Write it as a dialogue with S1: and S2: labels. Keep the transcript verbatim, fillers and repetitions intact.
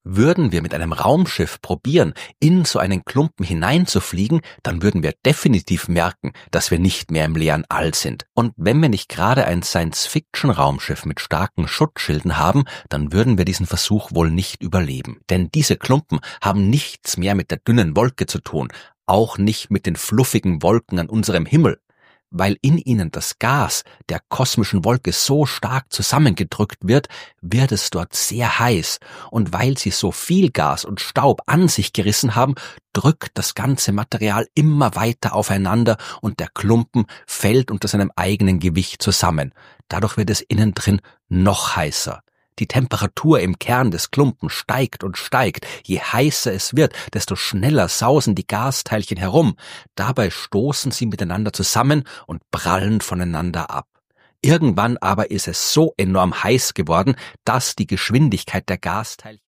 S1: Würden wir mit einem Raumschiff probieren, in so einen Klumpen hineinzufliegen, dann würden wir definitiv merken, dass wir nicht mehr im leeren All sind. Und wenn wir nicht gerade ein Science-Fiction-Raumschiff mit starken Schutzschilden haben, dann würden wir diesen Versuch wohl nicht überleben. Denn diese Klumpen haben nichts mehr mit der dünnen Wolke zu tun, auch nicht mit den fluffigen Wolken an unserem Himmel. Weil in ihnen das Gas der kosmischen Wolke so stark zusammengedrückt wird, wird es dort sehr heiß, und weil sie so viel Gas und Staub an sich gerissen haben, drückt das ganze Material immer weiter aufeinander und der Klumpen fällt unter seinem eigenen Gewicht zusammen. Dadurch wird es innen drin noch heißer. Die Temperatur im Kern des Klumpen steigt und steigt. Je heißer es wird, desto schneller sausen die Gasteilchen herum. Dabei stoßen sie miteinander zusammen und prallen voneinander ab. Irgendwann aber ist es so enorm heiß geworden, dass die Geschwindigkeit der Gasteilchen